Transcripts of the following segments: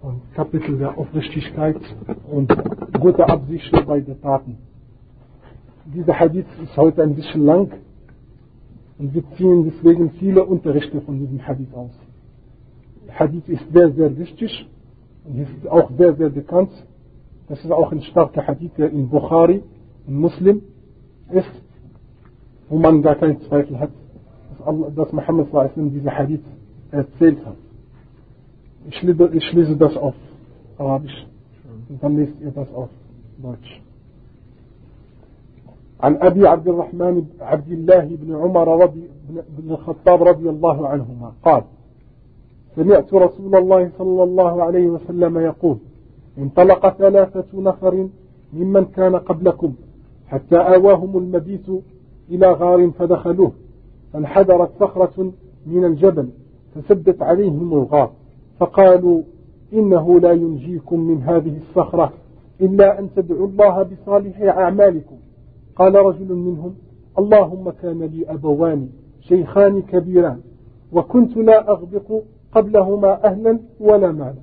und Kapitel der Aufrichtigkeit und gute Absicht bei den Taten. Dieser Hadith ist heute ein bisschen lang und wir ziehen deswegen viele Unterrichte von diesem Hadith aus. Der Hadith ist sehr, sehr wichtig und ist auch sehr, sehr bekannt. Das ist auch ein starker Hadith, der in Bukhari und Muslim ist, wo man gar keinen Zweifel hat, dass Muhammad sallallahu alaihi wasallam diese Hadith erzählt hat. Ich lese das auf Arabisch und dann lest ihr das auf Deutsch. عن أبي عبد الرحمن عبد الله بن عمر بن الخطاب رضي الله عنهما قال: سمعت رسول الله صلى الله عليه وسلم يقول: انطلق 3 نفر ممن كان قبلكم حتى آواهم المبيت إلى غار فدخلوه، فانحدرت صخرة من الجبل فسدت عليهم الغار، فقالوا: إنه لا ينجيكم من هذه الصخرة إلا أن تدعوا الله بصالح أعمالكم. قال رجل منهم: اللهم كان لي أبوان شيخان كبيران وكنت لا أغبق قبلهما أهلا ولا مالا،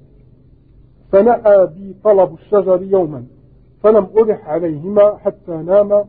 فنأى بي طلب الشجر يوما فلم ألح عليهما حتى ناما،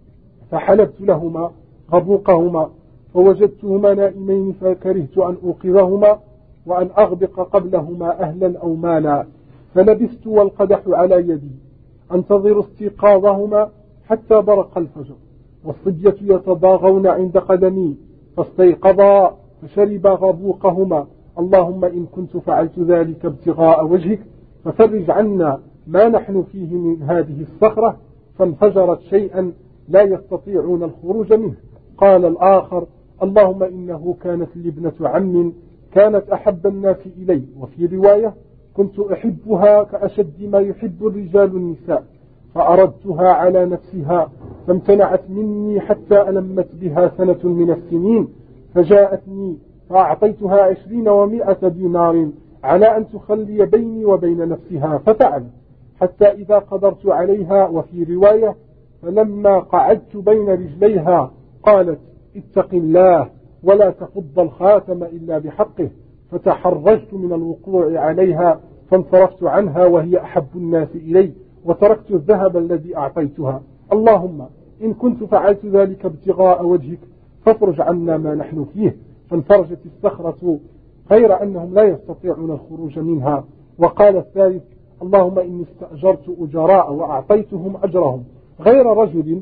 فحلبت لهما غبوقهما فوجدتهما نائمين فكرهت أن أوقظهما وأن أغبق قبلهما أهلا أو مالا، فلبثت والقدح على يدي أنتظر استيقاظهما حتى برق الفجر، والصبية يتضاغون عند قدمي، فاستيقظا فشربا غبوقهما. اللهم إن كنت فعلت ذلك ابتغاء وجهك ففرج عنا ما نحن فيه من هذه الصخرة، فانفجرت شيئا لا يستطيعون الخروج منه. قال الآخر: اللهم إنه كانت لي ابنة عم كانت أحب الناس إلي، وفي رواية: كنت أحبها كأشد ما يحب الرجال النساء، فأردتها على نفسها فامتنعت مني حتى ألمت بها 1 من السنين، فجاءتني فأعطيتها 20 و100 دينار على أن تخلي بيني وبين نفسها، ففعل حتى إذا قدرت عليها، وفي رواية: فلما قعدت بين رجليها قالت: اتق الله ولا تفض الخاتم إلا بحقه، فتحرجت من الوقوع عليها فانصرفت عنها وهي أحب الناس إلي، وتركت الذهب الذي أعطيتها. اللهم إن كنت فعلت ذلك ابتغاء وجهك فافرج عنا ما نحن فيه. فانفرجت الصخرة غير أنهم لا يستطيعون الخروج منها. وقال الثالث: اللهم إني استأجرت أجراء وأعطيتهم أجرهم غير رجل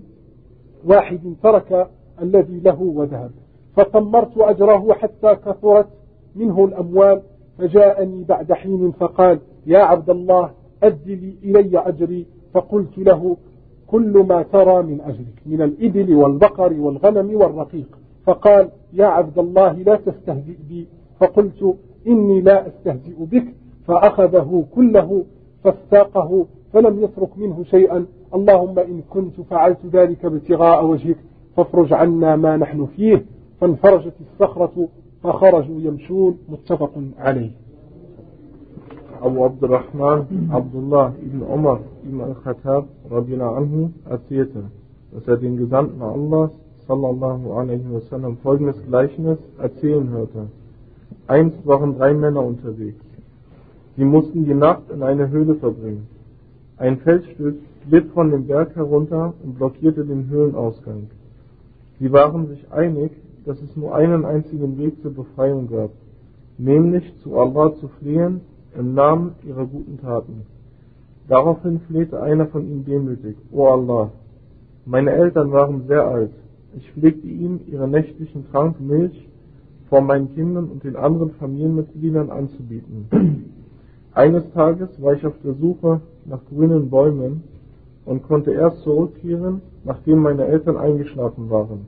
واحد ترك الذي له وذهب، فطمرت أجره حتى كثرت منه الأموال، فجاءني بعد حين فقال: يا عبد الله أدل إلي أجري، فقلت له: كل ما ترى من أجرك من الإبل والبقر والغنم والرقيق. فقال: يا عبد الله لا تستهزئ بي، فقلت: إني لا أستهزئ بك، فأخذه كله فاستاقه فلم يترك منه شيئا. اللهم إن كنت فعلت ذلك ابتغاء وجهك فافرج عنا ما نحن فيه. فانفرجت الصخرة فخرجوا يمشون. متفق عليه. Abu Abdurrahman Abdullah ibn Umar ibn al-Khattab radiyallahu anhu erzählte, dass den Gesandten Allahs sallallahu alaihi wasallam folgendes Gleichnis erzählen hörte. Einst waren 3 Männer unterwegs. Sie mussten die Nacht in einer Höhle verbringen. Ein Felsstück glitt von dem Berg herunter und blockierte den Höhlenausgang. Sie waren sich einig, dass es nur einen einzigen Weg zur Befreiung gab, nämlich zu Allah zu flehen im Namen ihrer guten Taten. Daraufhin flehte einer von ihnen demütig: O Allah, meine Eltern waren sehr alt. Ich pflegte ihnen ihren nächtlichen Trank Milch vor meinen Kindern und den anderen Familienmitgliedern anzubieten. Eines Tages war ich auf der Suche nach grünen Bäumen und konnte erst zurückkehren, nachdem meine Eltern eingeschlafen waren.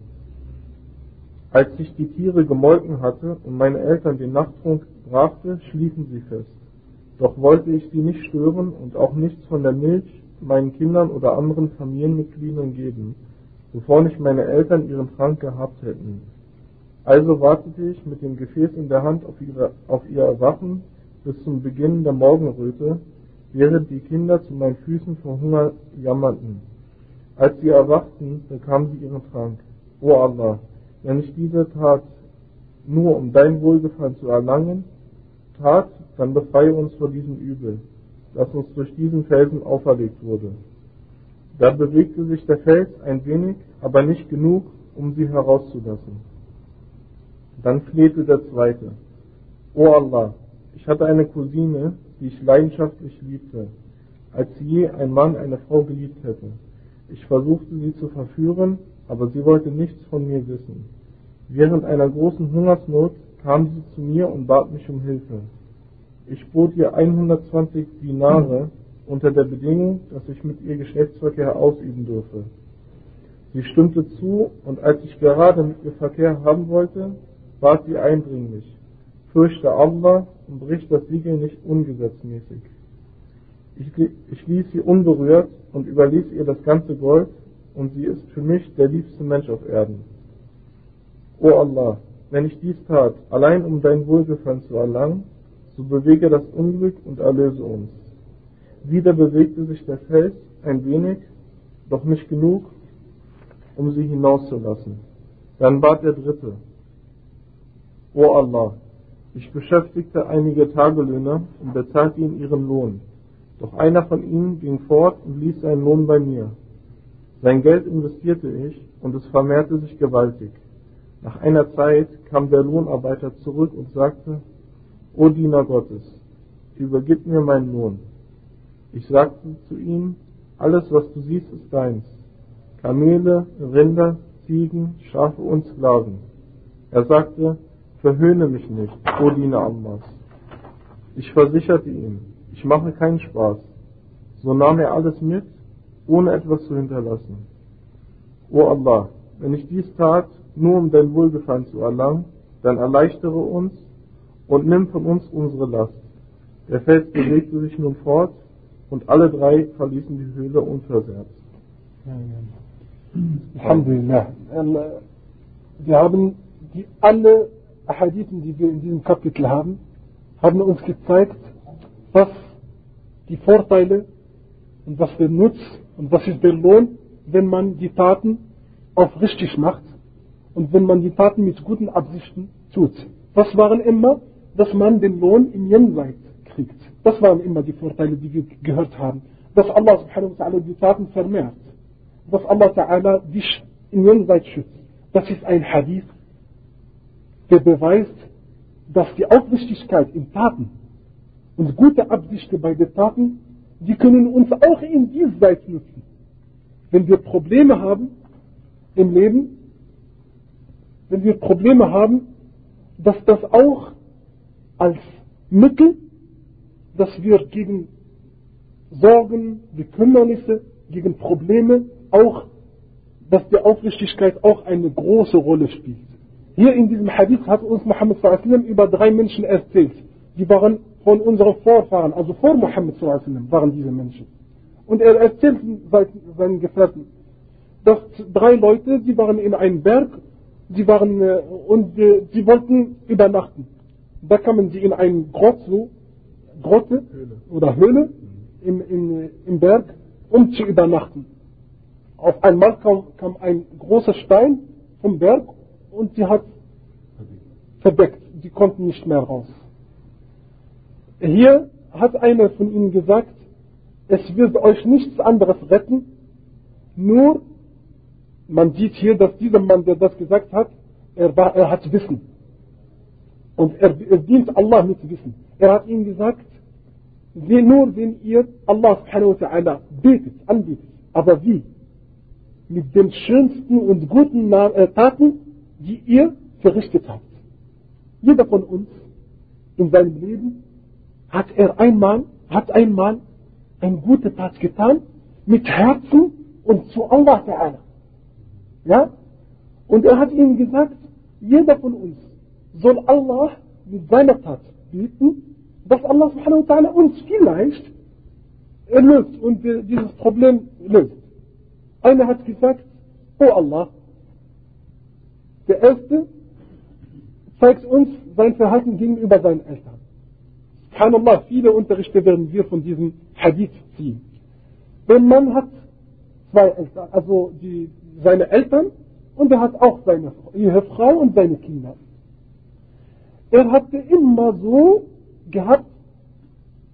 Als ich die Tiere gemolken hatte und meine Eltern den Nachttrunk brachte, schliefen sie fest. Doch wollte ich sie nicht stören und auch nichts von der Milch meinen Kindern oder anderen Familienmitgliedern geben, bevor nicht meine Eltern ihren Trank gehabt hätten. Also wartete ich mit dem Gefäß in der Hand auf ihr Erwachen bis zum Beginn der Morgenröte, während die Kinder zu meinen Füßen vor Hunger jammerten. Als sie erwachten, bekamen sie ihren Trank. O Allah, wenn ich diese tat, nur um dein Wohlgefallen zu erlangen, tat, dann befreie uns vor diesem Übel, das uns durch diesen Felsen auferlegt wurde. Da bewegte sich der Fels ein wenig, aber nicht genug, um sie herauszulassen. Dann flehte der Zweite: O Allah, ich hatte eine Cousine, die ich leidenschaftlich liebte, als je ein Mann eine Frau geliebt hätte. Ich versuchte sie zu verführen, aber sie wollte nichts von mir wissen. Während einer großen Hungersnot kam sie zu mir und bat mich um Hilfe. Ich bot ihr 120 Dinare unter der Bedingung, dass ich mit ihr Geschlechtsverkehr ausüben dürfe. Sie stimmte zu, und als ich gerade mit ihr Verkehr haben wollte, bat sie eindringlich: Fürchte Allah und brich das Siegel nicht ungesetzmäßig. Ich ließ sie unberührt und überließ ihr das ganze Gold, und sie ist für mich der liebste Mensch auf Erden. O Allah, wenn ich dies tat, allein um dein Wohlgefallen zu erlangen, so bewege das Unglück und erlöse uns. Wieder bewegte sich der Fels ein wenig, doch nicht genug, um sie hinauszulassen. Dann bat der Dritte: O Allah, ich beschäftigte einige Tagelöhner und bezahlte ihnen ihren Lohn. Doch einer von ihnen ging fort und ließ seinen Lohn bei mir. Sein Geld investierte ich, und es vermehrte sich gewaltig. Nach einer Zeit kam der Lohnarbeiter zurück und sagte: O Diener Gottes, übergib mir meinen Lohn. Ich sagte zu ihm: Alles, was du siehst, ist deins. Kamele, Rinder, Ziegen, Schafe und Sklaven. Er sagte: Verhöhne mich nicht, o Diener Allahs. Ich versicherte ihm: Ich mache keinen Spaß. So nahm er alles mit, ohne etwas zu hinterlassen. O Allah, wenn ich dies tat, nur um dein Wohlgefallen zu erlangen, dann erleichtere uns und nimm von uns unsere Last. Der Fels bewegte sich nun fort, und alle drei verließen die Höhle unversehrt. Alhamdulillah. Wir haben alle Hadithen, die wir in diesem Kapitel haben uns gezeigt, was die Vorteile und was der Nutz und was ist der Lohn, wenn man die Taten aufrichtig macht und wenn man die Taten mit guten Absichten tut. Das waren immer, dass man den Lohn im Jenseits kriegt. Das waren immer die Vorteile, die wir gehört haben. Dass Allah subhanahu wa ta'ala die Taten vermehrt. Dass Allah ta'ala dich im Jenseits schützt. Das ist ein Hadith, der beweist, dass die Aufrichtigkeit in Taten und gute Absichten bei den Taten, die können uns auch in diesseits nutzen. Wenn wir Probleme haben im Leben, wenn wir Probleme haben, dass das auch als Mittel, dass wir gegen Sorgen, Bekümmernisse, gegen Probleme auch, dass die Aufrichtigkeit auch eine große Rolle spielt. Hier in diesem Hadith hat uns Muhammad sallallahu alaihi wasallam über 3 Menschen erzählt. Die waren von unseren Vorfahren, also vor Muhammad sallallahu alaihi wasallam waren diese Menschen. Und er erzählt seinen Gefährten, dass 3 Leute, die waren in einem Berg, sie wollten übernachten. Da kamen sie in eine Grotte oder Höhle im Berg, um zu übernachten. Auf einmal kam ein großer Stein vom Berg und sie hat verdeckt. Sie konnten nicht mehr raus. Hier hat einer von ihnen gesagt, es wird euch nichts anderes retten, nur, man sieht hier, dass dieser Mann, der das gesagt hat, er hat Wissen. Und er dient Allah mit Wissen. Er hat ihnen gesagt, nur wenn ihr Allah subhanahu wa ta'ala anbetet. Aber wie? Mit den schönsten und guten Taten, die ihr verrichtet habt. Jeder von uns in seinem Leben hat einmal eine gute Tat getan, mit Herzen und zu Allah ta'ala. Ja? Und er hat ihnen gesagt, jeder von uns soll Allah mit seiner Tat bitten, dass Allah subhanahu wa ta'ala uns vielleicht erlöst und dieses Problem löst. Einer hat gesagt, oh Allah, der Erste zeigt uns sein Verhalten gegenüber seinen Eltern. Subhanallah, viele Unterrichte werden wir von diesem Hadith ziehen. Wenn man hat 2 Eltern, also seine Eltern, und er hat auch seine Ehefrau und seine Kinder. Er hatte immer so gehabt,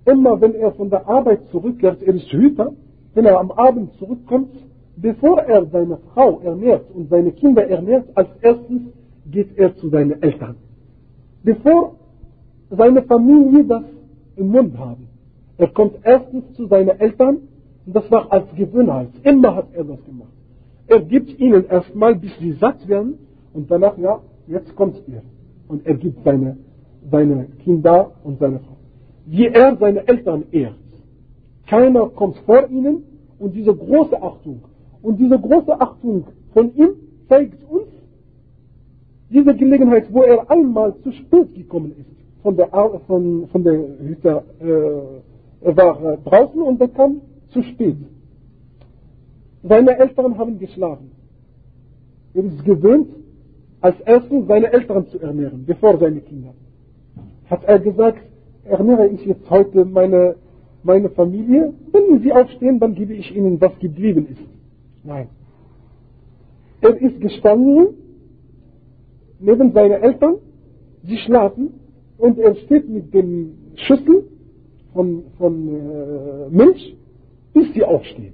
immer wenn er von der Arbeit zurückkehrt, er ist Hüter, wenn er am Abend zurückkommt, bevor er seine Frau ernährt und seine Kinder ernährt, als erstes geht er zu seinen Eltern. Bevor seine Familie das im Mund haben. Er kommt erstens zu seinen Eltern und das war als Gewohnheit. Immer hat er das gemacht. Er gibt ihnen erstmal, bis sie satt werden und danach, ja, jetzt kommt ihr. Und er gibt seine Kinder und seine Frau. Wie er seine Eltern ehrt. Keiner kommt vor ihnen und diese große Achtung. Und diese große Achtung von ihm zeigt uns diese Gelegenheit, wo er einmal zu spät gekommen ist. Von der Hütte, er war draußen und er kam zu spät. Seine Eltern haben geschlafen. Er ist gewöhnt, als erstes seine Eltern zu ernähren, bevor seine Kinder. Hat er gesagt, ernähre ich jetzt heute meine Familie, wenn sie aufstehen, dann gebe ich ihnen, was geblieben ist. Nein. Er ist gestanden neben seinen Eltern, sie schlafen und er steht mit dem Schüssel von Milch, bis sie aufstehen.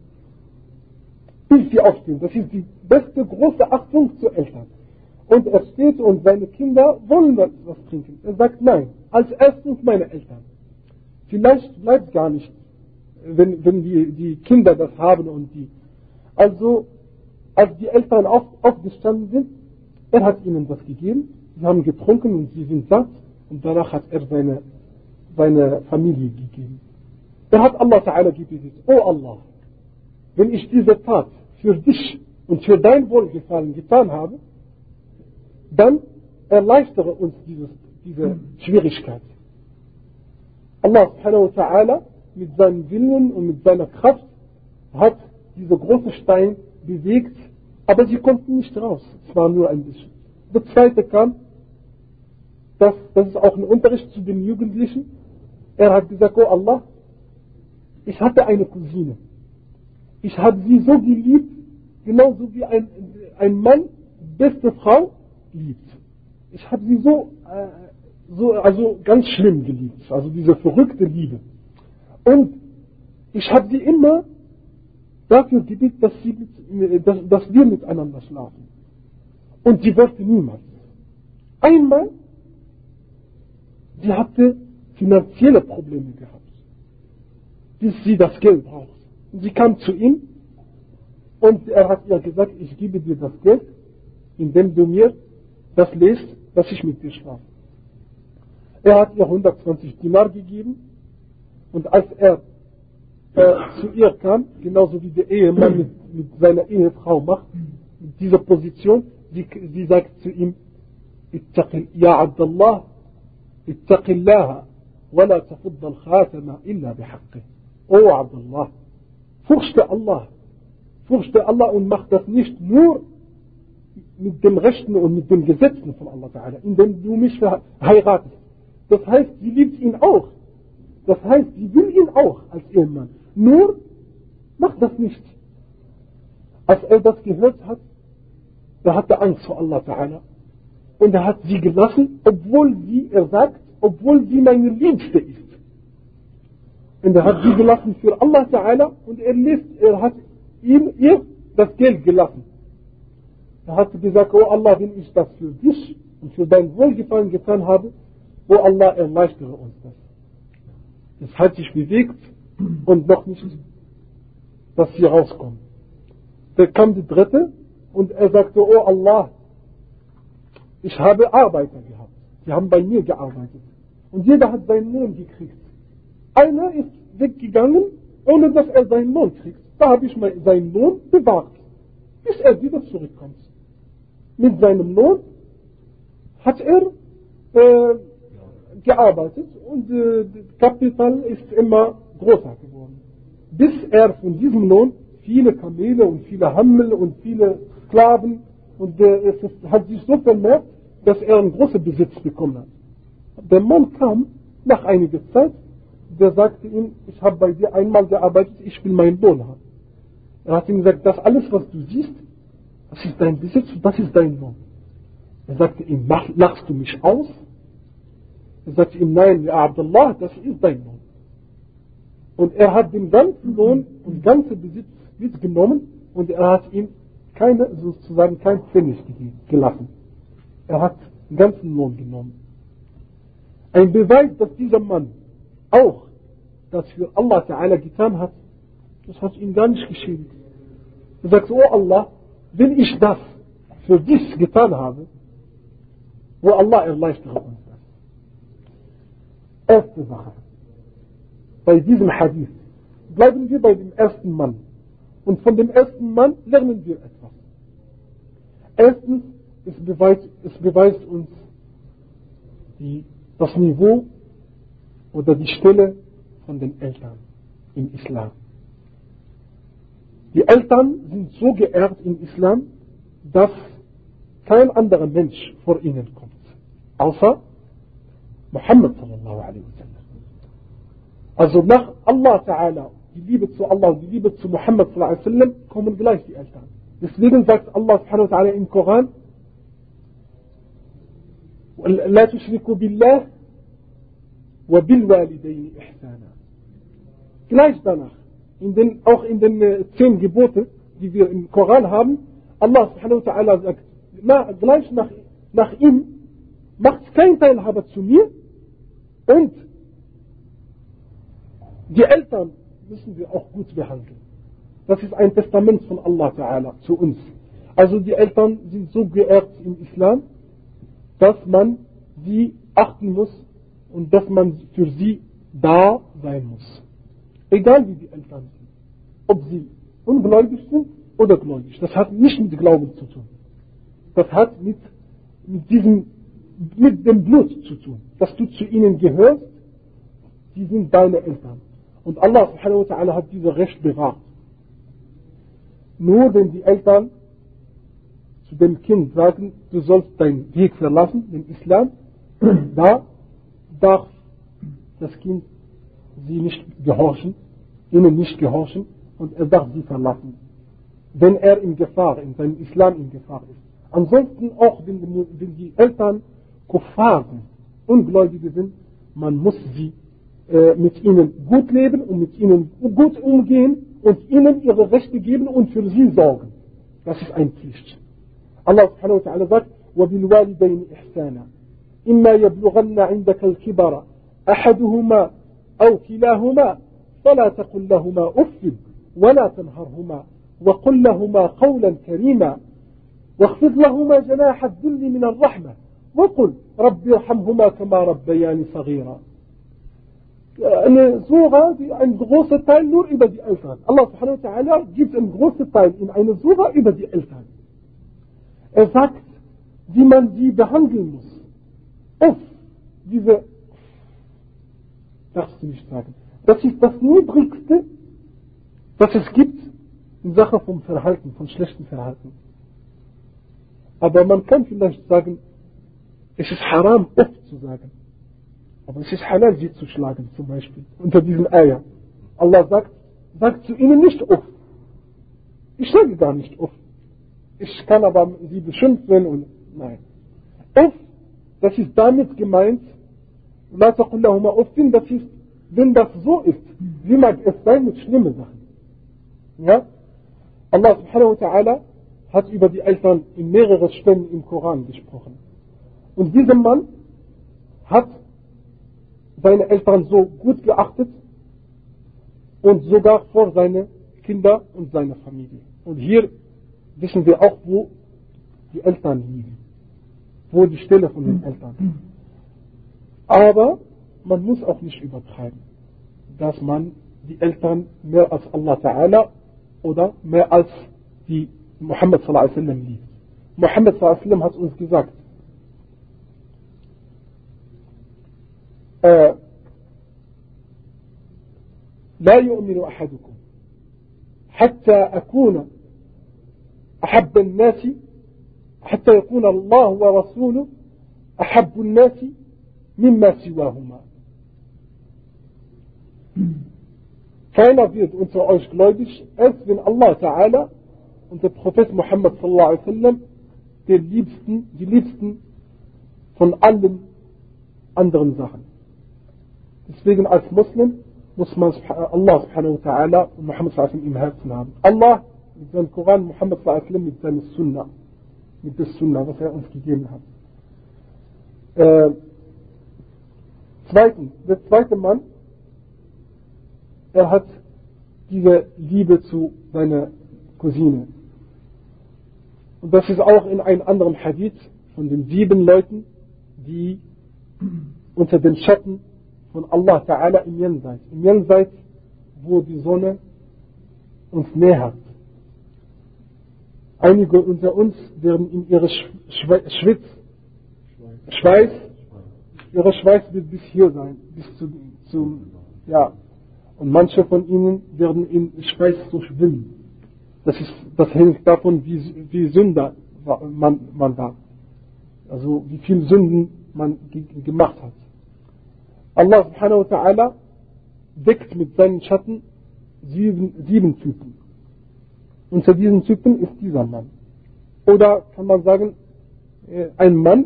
Bis sie aufstehen. Das ist die beste große Achtung zu Eltern. Und er steht und seine Kinder wollen was trinken. Er sagt nein, als erstes meine Eltern. Vielleicht bleibt gar nicht, wenn die Kinder das haben und die. Also, als die Eltern aufgestanden sind, er hat ihnen das gegeben, sie haben getrunken und sie sind satt und danach hat er seine Familie gegeben. Er hat Allah Ta'ala gebetet, oh Allah, wenn ich diese Tat für dich und für dein Wohlgefallen getan habe, dann erleichtere uns diese Schwierigkeit. Allah Subhanahu wa Ta'ala mit seinem Willen und mit seiner Kraft hat diese große Stein bewegt, aber sie konnten nicht raus. Es war nur ein bisschen. Der zweite kam, das ist auch ein Unterricht zu den Jugendlichen. Er hat gesagt, oh Allah, ich hatte eine Cousine. Ich habe sie so geliebt, genauso wie ein Mann beste Frau liebt. Ich habe sie also ganz schlimm geliebt, also diese verrückte Liebe. Und ich habe sie immer dafür gebeten, dass wir miteinander schlafen. Und sie wollte niemals. Einmal, sie hatte finanzielle Probleme gehabt, bis sie das Geld braucht. Und sie kam zu ihm und er hat ihr gesagt, ich gebe dir das Geld, indem du mir das lässt, dass ich mit dir schlafe. Er hat ihr 120 Dinar gegeben und als er zu ihr kam, genauso wie der Ehemann mit seiner Ehefrau macht, mit dieser Position, sie sagt zu ihm, Ja Abdullah, ittaqillaha, wa la tafudda al-khatama illa bihaqqih. Oh Abdullah, fürchte Allah und mach das nicht nur mit dem Rechten und mit den Gesetzen von Allah Ta'ala, indem du mich heiratest. Das heißt, sie liebt ihn auch. Das heißt, sie will ihn auch als Ehemann. Nur, mach das nicht. Als er das gehört hat, er hatte Angst vor Allah Ta'ala. Und er hat sie gelassen, obwohl sie meine Liebste ist. Und er hat sie gelassen für Allah Ta'ala und er hat ihr das Geld gelassen. Er hat gesagt, oh Allah, wenn ich das für dich und für dein Wohlgefallen getan habe, oh Allah, erleichtere uns das. Es hat sich bewegt und noch nicht, dass sie rauskommen. Da kam die dritte und er sagte, oh Allah, ich habe Arbeiter gehabt. Sie haben bei mir gearbeitet. Und jeder hat seinen Lohn gekriegt. Einer ist weggegangen, ohne dass er seinen Lohn kriegt. Da habe ich seinen Lohn bewahrt, bis er wieder zurückkommt. Mit seinem Lohn hat er gearbeitet und Kapital ist immer größer geworden. Bis er von diesem Lohn viele Kamele und viele Hammel und viele Sklaven und es hat sich so vermehrt, dass er einen großen Besitz bekommen hat. Der Mann kam nach einiger Zeit, der sagte ihm, ich habe bei dir einmal gearbeitet, ich will meinen Lohn haben. Er hat ihm gesagt, das alles, was du siehst, das ist dein Besitz, das ist dein Lohn. Er sagte ihm, lachst du mich aus? Er sagte ihm, nein, ja Abdullah, das ist dein Lohn. Und er hat den ganzen Lohn und ganze Besitz mitgenommen und er hat ihm sozusagen kein Pfennig gelassen. Er hat den ganzen Lohn genommen. Ein Beweis, dass dieser Mann auch das für Allah Ta'ala getan hat, das hat ihn gar nicht geschädigt. Er sagt, oh Allah, wenn ich das für dich getan habe, wo Allah erleichtert uns das. Erste Sache. Bei diesem Hadith bleiben wir bei dem ersten Mann. Und von dem ersten Mann lernen wir etwas. Erstens, es beweist uns das Niveau oder die Stelle von den Eltern im Islam. Die Eltern sind so geehrt im Islam, dass kein anderer Mensch vor ihnen kommt, außer Muhammad sallallahu alaihi wasallam. Also nach Allah Ta'ala, die Liebe zu Allah und die Liebe zu Muhammad sallallahu alaihi wasallam, kommen gleich die Eltern. Deswegen sagt Allah subhanahu wa ta'ala im Koran, لا تشركوا بالله وبالوالدين إحسانا. Gleich danach, auch in den 10 Gebote, die wir im Koran haben, Allah subhanahu wa ta'ala sagt, gleich nach ihm, macht kein Teilhaber zu mir und die Eltern müssen wir auch gut behandeln. Das ist ein Testament von Allah Ta'ala zu uns. Also die Eltern sind so geehrt im Islam, dass man sie achten muss und dass man für sie da sein muss. Egal wie die Eltern sind. Ob sie ungläubig sind oder gläubig. Das hat nicht mit Glauben zu tun. Das hat mit dem Blut zu tun. Dass du zu ihnen gehörst, die sind deine Eltern. Und Allah subhanahu wa ta'ala hat dieses Recht bewahrt. Nur wenn die Eltern zu dem Kind sagen, du sollst deinen Weg verlassen, den Islam, da darf das Kind sie nicht gehorchen, ihnen nicht gehorchen und er darf sie verlassen. Wenn er in seinem Islam in Gefahr ist. Ansonsten auch, wenn die Eltern Kuffar sind, Ungläubige sind, man muss sie mit ihnen gut leben und mit ihnen gut umgehen und ihnen ihre Rechte geben und für sie sorgen. Das ist eine Pflicht. Allah subhanahu wa ta'ala sagt, وَبِالْوَالِدَيْنِ إِحْسَانًا إِمَّا يَبْلُغَنَّ عِنْدَكَ الْكِبَرَ أَحَدُهُمَا أَوْ كِلَاهُمَا فَلَا تَقُلْ لَهُمَا أُفٍّ وَلَا تَنْهَرْهُمَا وَقُلْ لَهُمَا قَوْلًا كَرِيمًا واخفض لهما جناح الذل من الرحمة وقل رب ارحمهما كما ربياني صغيرا. Eine Sura, die ein großer Teil nur über die Eltern. Allah subhanahu wa ta'ala gibt einen großen Teil in eine Sura über die Eltern. Er sagt, wie man sie behandeln muss. Darfst du nicht sagen. Das ist das Niedrigste, was es gibt in Sache vom Verhalten, von schlechtem Verhalten. Aber man kann vielleicht sagen, es ist haram, zu sagen. Aber es ist halal, sie zu schlagen, zum Beispiel, unter diesen Eier. Allah sagt zu ihnen nicht Ich sage gar nicht Ich kann aber sie beschimpfen und nein. Das ist damit gemeint, La taqul lahuma uffin, das ist, wenn das so ist, wie mag es sein mit schlimmen Sachen. Ja? Allah subhanahu wa ta'ala hat über die Eltern in mehreren Stellen im Koran gesprochen. Und dieser Mann hat seine Eltern so gut geachtet und sogar vor seine Kinder und seine Familie. Und hier wissen wir auch, wo die Eltern liegen, wo die Stelle von den Eltern. Aber man muss auch nicht übertreiben, dass man die Eltern mehr als Allah Ta'ala oder mehr als die Muhammad sallallahu alaihi wasallam liebt. Muhammad sallallahu alaihi wasallam hat uns gesagt, لا يؤمن أحدكم حتى أكون أحب الناس حتى يكون الله ورسوله أحب الناس مما سواهما. Keiner wird unter euch gläubig, erst wenn Allah Ta'ala und der Prophet Muhammad sallallahu alaihi wasallam die liebsten von allen anderen Sachen. Deswegen als Muslim muss man Allah subhanahu wa ta'ala und Muhammad sallallahu alaihi wasallam im Herzen haben. Allah mit seinem Koran, Muhammad sallallahu alaihi wasallam mit seinem Sunnah, mit der Sunnah, was er uns gegeben hat. Zweitens, der zweite Mann, er hat diese Liebe zu seiner Cousine. Und das ist auch in einem anderen Hadith von den 7 Leuten, die unter den Schatten von Allah Ta'ala im Jenseits, wo die Sonne uns nähert. Einige unter uns werden in ihre Schweiß wird bis hier sein, bis zum, ja. Und manche von ihnen werden in Schweiß so schwimmen. Das hängt davon, wie Sünder man war. Also, wie viel Sünden man gemacht hat. Allah subhanahu wa ta'ala deckt mit seinen Schatten 7 Typen. Unter diesen Typen ist dieser Mann. Oder kann man sagen, ein Mann,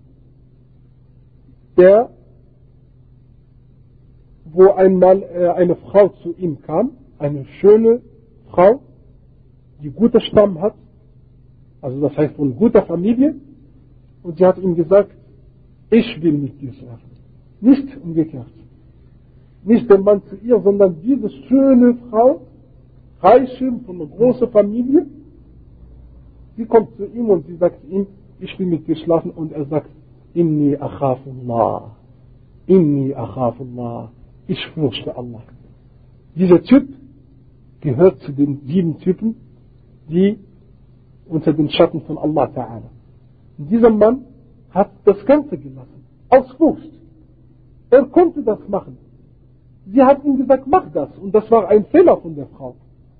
wo einmal eine Frau zu ihm kam, eine schöne Frau, die guter Stamm hat, also das heißt von guter Familie, und sie hat ihm gesagt, ich will mit dir schlafen. Nicht umgekehrt. Nicht der Mann zu ihr, sondern diese schöne Frau, reiche, von einer großen Familie, sie kommt zu ihm und sie sagt ihm, ich will mit dir schlafen, und er sagt, Inni akhafullah. Inni akhafullah. Ich fürchte Allah. Dieser Typ gehört zu den 7 Typen, die unter den Schatten von Allah Ta'ala. Dieser Mann hat das Ganze gelassen. Aus Furcht. Er konnte das machen. Sie hat ihm gesagt, mach das. Und das war ein Fehler von der Frau.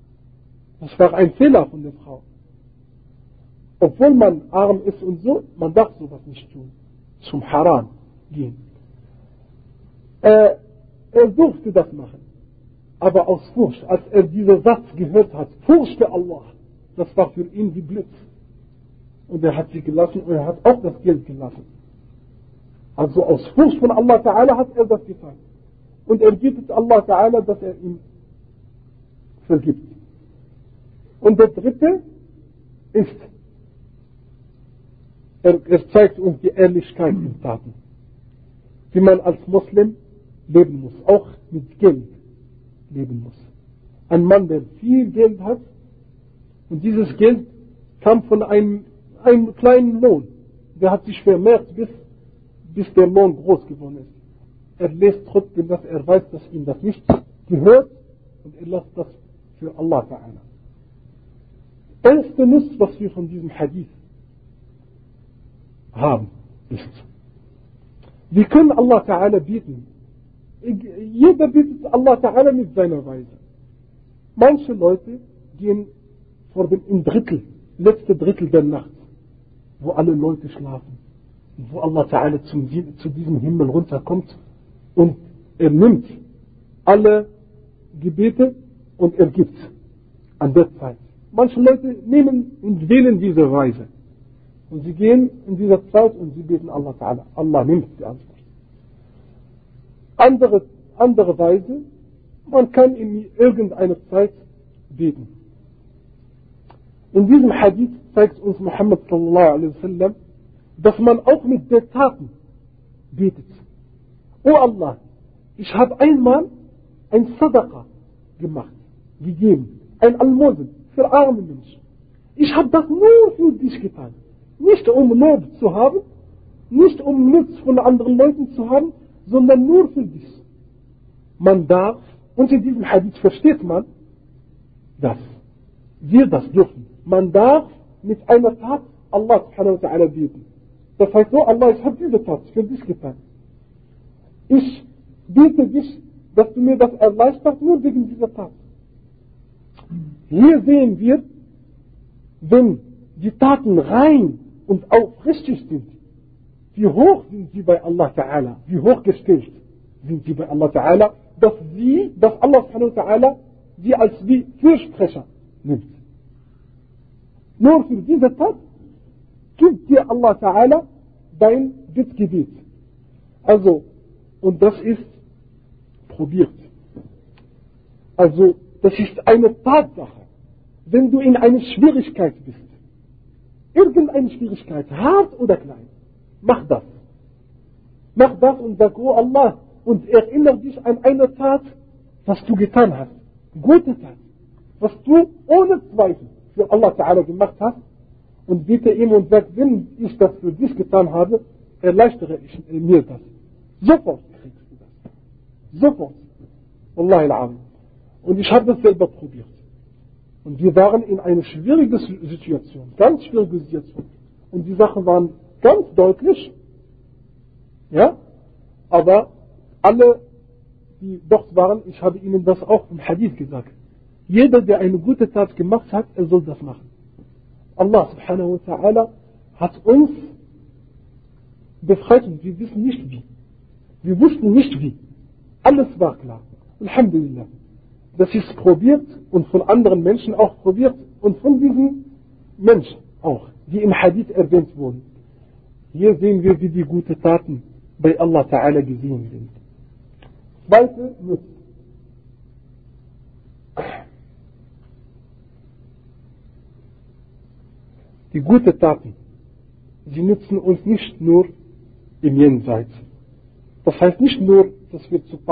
Obwohl man arm ist und so, man darf sowas nicht tun. Zum Haram gehen. Er durfte das machen. Aber aus Furcht, als er diesen Satz gehört hat, fürchte Allah, das war für ihn wie Blitz. Und er hat sie gelassen und er hat auch das Geld gelassen. Also aus Furcht von Allah Ta'ala hat er das getan. Und er bittet Allah Ta'ala, dass er ihm vergibt. Und der dritte ist, er zeigt uns die Ehrlichkeit in Taten. Wie man als Muslim leben muss, auch mit Geld leben muss. Ein Mann, der viel Geld hat, und dieses Geld kam von einem kleinen Lohn. Der hat sich vermehrt, bis der Lohn groß geworden ist. Er lässt trotzdem, dass er weiß, dass ihm das nicht gehört, und er lässt das für Allah Ta'ala. Erste Nuss, was wir von diesem Hadith haben, ist, wir können Allah Ta'ala bieten. Jeder bittet Allah Ta'ala mit seiner Weise. Manche Leute gehen im letzte Drittel der Nacht, wo alle Leute schlafen, wo Allah Ta'ala zu diesem Himmel runterkommt, und er nimmt alle Gebete und er gibt an der Zeit. Manche Leute nehmen und wählen diese Weise. Und sie gehen in dieser Zeit und sie beten Allah Ta'ala. Allah nimmt die Antwort. Andere Weise, man kann in irgendeiner Zeit beten. In diesem Hadith zeigt uns Muhammad sallallahu alaihi wasallam, dass man auch mit den Taten betet. Oh Allah, ich habe einmal ein Sadaqa gegeben, ein Almosen für arme Menschen. Ich habe das nur für dich getan. Nicht um Lob zu haben, nicht um Nutz von anderen Leuten zu haben, sondern nur für dich. Man darf, unter diesem Hadith versteht man, dass wir das dürfen. Man darf mit einer Tat Allah subhanahu wa ta'ala bieten. Das heißt so, Allah, ich habe diese Tat für dich getan. Ich biete dich, dass du mir das erleichterst, nur wegen dieser Tat. Hier sehen wir, wenn die Taten rein und aufrichtig sind, wie hoch sind sie bei Allah Ta'ala, wie hoch gestellt sind sie bei Allah Ta'ala, dass Allah subhanahu wa ta'ala sie als wie Fürsprecher nimmt. Nur für diese Tat gibt dir Allah Ta'ala dein Bittgebet. Also, und das ist probiert. Also, das ist eine Tatsache. Wenn du in einer Schwierigkeit bist, irgendeine Schwierigkeit, hart oder klein, mach das. Mach das und sag, oh Allah, und erinnere dich an eine Tat, was du getan hast. Gute Tat. Was du ohne Zweifel für Allah Ta'ala gemacht hast. Und bitte ihm und sag, wenn ich das für dich getan habe, erleichtere ich mir das. Sofort kriegst du das. Sofort. Wallahi al-Azim. Und ich habe das selber probiert. Und wir waren in einer schwierigen Situation. Ganz schwierige Situation. Und die Sachen waren ganz deutlich. Ja? Aber alle, die dort waren, ich habe ihnen das auch im Hadith gesagt. Jeder, der eine gute Tat gemacht hat, er soll das machen. Allah subhanahu wa ta'ala hat uns befreit und wir wissen nicht wie. Wir wussten nicht wie. Alles war klar. Alhamdulillah. Das ist probiert und von anderen Menschen auch probiert und von diesen Menschen auch, die im Hadith erwähnt wurden. Hier sehen wir, wie die guten Taten bei Allah Ta'ala gesehen sind. Zweite Nutzen. Die guten Taten, sie nützen uns nicht nur im Jenseits. Das heißt nicht nur, dass wir zu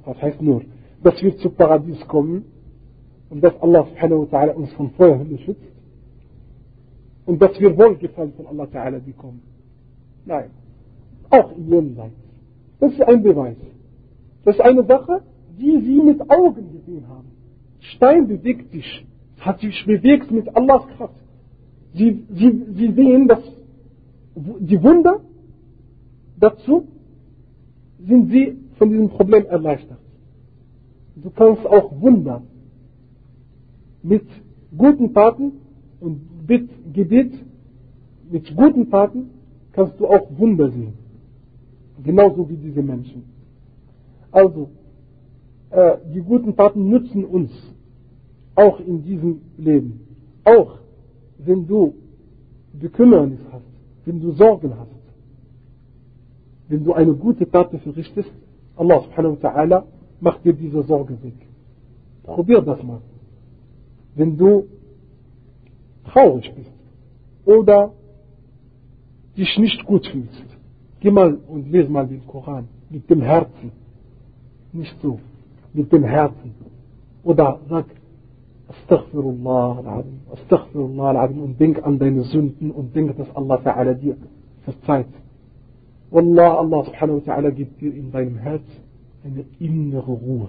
Paradies kommen und dass Allah subhanahu wa ta'ala uns von Feuerhölle schützt und dass wir Wohlgefallen von Allah Ta'ala bekommen. Nein, auch im Jenseits. Das ist ein Beweis. Das ist eine Sache, die sie mit Augen gesehen haben. Stein bewegt sich, hat sich bewegt mit Allahs Kraft. Sie sehen, dass die Wunder dazu sind sie von diesem Problem erleichtert. Du kannst auch Wunder mit guten Taten und mit Gebet, mit guten Taten kannst du auch Wunder sehen. Genauso wie diese Menschen. Also, die guten Taten nützen uns auch in diesem Leben. Auch wenn du Bekümmernis hast, wenn du Sorgen hast, wenn du eine gute Tat verrichtest, Allah subhanahu wa ta'ala macht dir diese Sorge weg. Probier das mal. Wenn du traurig bist oder dich nicht gut fühlst, geh mal und lese mal den Koran mit dem Herzen. Nicht so, mit dem Herzen. Oder sag, Astaghfirullah al-Azim, Astaghfirullah al-Azim und denk an deine Sünden und denk, dass Allah Ta'ala dir verzeiht. Wallah, Allah subhanahu wa ta'ala gibt dir in deinem Herz eine innere Ruhe.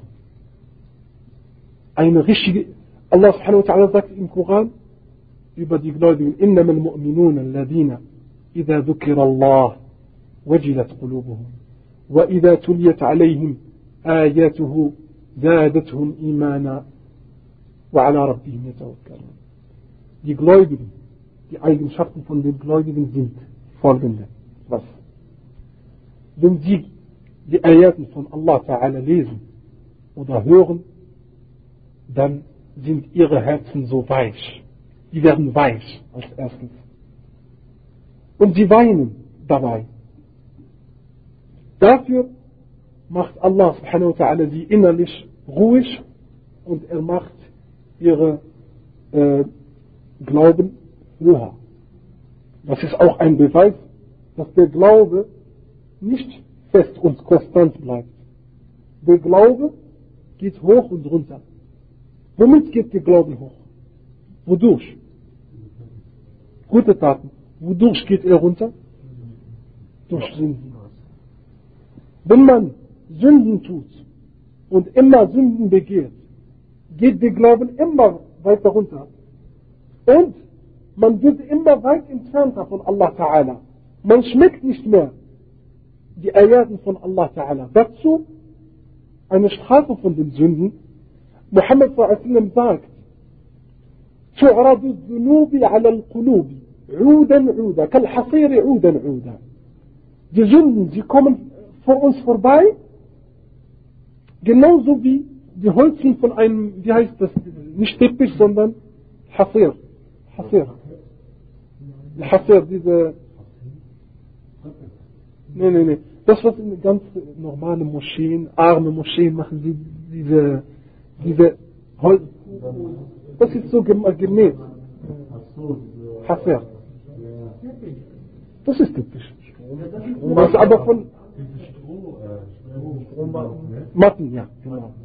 Eine richtige, Allah subhanahu wa ta'ala sagt im Koran über die Gläubigen, إنما المؤمنون الذين إذا ذكر الله وجلت قلوبهم وإذا تليت عليهم آياته زادتهم إيمانا وعلى ربهم يتوكلون. Die Gläubigen, die Eigenschaften von den Gläubigen sind folgende. Was? Wenn sie die Ayaten von Allah Ta'ala lesen oder hören, dann sind ihre Herzen so weich. Die werden weich als erstes. Und sie weinen dabei. Dafür macht Allah subhanahu wa ta'ala sie innerlich ruhig und er macht ihre Glauben höher. Das ist auch ein Beweis, dass der Glaube nicht fest und konstant bleibt. Der Glaube geht hoch und runter. Womit geht der Glaube hoch? Wodurch? Gute Taten. Wodurch geht er runter? Durch Sünden. Wenn man Sünden tut und immer Sünden begeht, geht der Glauben immer weiter runter. Und man wird immer weit entfernter von Allah Ta'ala. Man schmeckt nicht mehr die Ayaten von Allah Ta'ala. Dazu eine Strafe von den Sünden. Muhammad s.a.w. sagt, تعرض الذنوب على القلوب عودا عودا كالحصير عودا عودا. Die Sünden, sie kommen vor uns vorbei, genauso wie die Holzen von einem, wie heißt das, nicht Teppich, sondern Hasir. Hasir. Hasir, diese, nee. Das, was in ganz normale Moscheen, arme Moscheen machen, diese Holz. Das ist so gemäht. Hasser. Das ist typisch. Das ist aber von Matten, ja, genau.